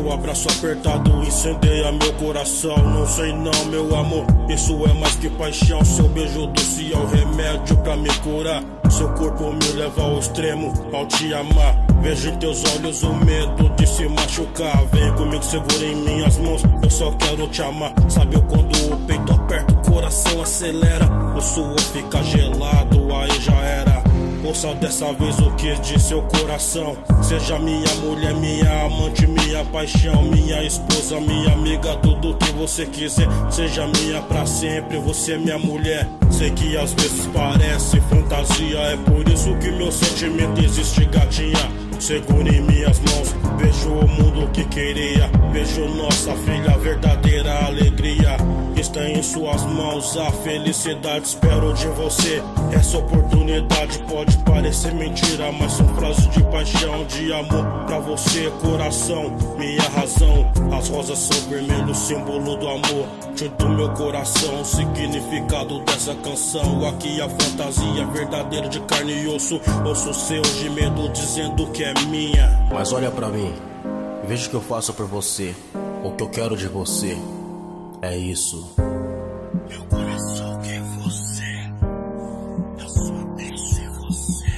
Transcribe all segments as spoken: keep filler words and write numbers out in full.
seu abraço apertado incendeia meu coração. Não sei não, meu amor, isso é mais que paixão. Seu beijo doce é o remédio pra me curar. Seu corpo me leva ao extremo ao te amar. Vejo em teus olhos o medo de se machucar. Vem comigo, segura em minhas mãos, eu só quero te amar. Sabe quando o peito aperta, o coração acelera, o suor fica gelado, aí já era. Ouça dessa vez o que diz seu coração. Seja minha mulher, minha amante, minha paixão, minha esposa, minha amiga, tudo que você quiser. Seja minha pra sempre, você é minha mulher. Sei que às vezes parece fantasia, é por isso que meu sentimento existe, gatinha. Segura em minhas mãos, vejo o mundo que queria. Vejo nossa filha, verdadeira alegria. Está em suas mãos a felicidade, espero de você. Essa oportunidade pode parecer mentira, mas são frases de paixão, de amor pra você, coração, minha razão. As rosas são vermelho, símbolo do amor. Junto do meu coração, o significado dessa canção. Aqui a fantasia verdadeira de carne e osso. Ouço seu gemido dizendo que é minha. Mas olha pra mim, veja o que eu faço por você. O que eu quero de você é isso. Meu coração quer você, eu só penso em você.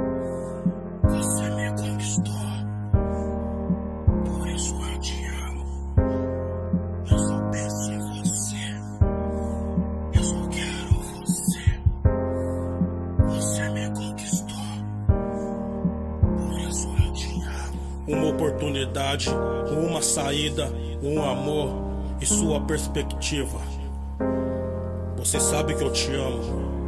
Você me conquistou, por isso eu te amo. Eu só penso em você, eu só quero você. Você me conquistou, por isso eu te amo. Uma oportunidade, uma saída, um amor e sua perspectiva. Você sabe que eu te amo,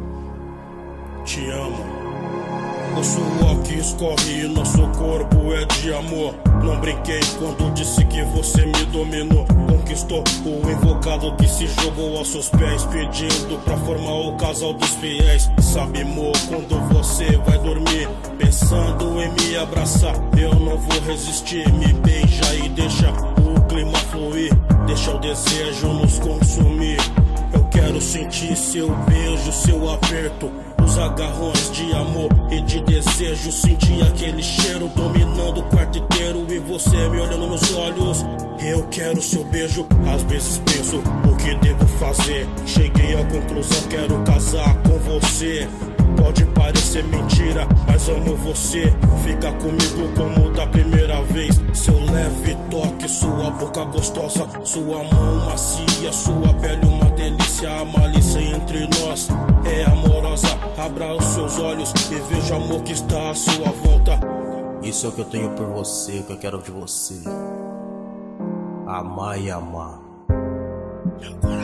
te amo. O suor que escorre em nosso corpo é de amor. Não brinquei quando disse que você me dominou. Conquistou o invocado que se jogou aos seus pés, pedindo pra formar o casal dos fiéis. Sabe, amor, quando você vai dormir pensando em me abraçar, eu não vou resistir. Me beija e deixa o clima fluir, deixa o desejo nos consumir. Eu quero sentir seu beijo, seu aperto, os agarrões de amor e de desejo. Sentir aquele cheiro dominando o quarto inteiro e você me olhando nos olhos. Eu quero seu beijo, às vezes penso o que devo fazer. Cheguei à conclusão, quero casar com você. Pode parecer mentira, mas amo você. Fica comigo como da primeira vez. Seu leve toque, sua boca gostosa, sua mão macia, sua pele uma delícia. A malícia entre nós é amorosa. Abra os seus olhos e veja o amor que está à sua volta. Isso é o que eu tenho por você, o que eu quero de você. Amar e amar.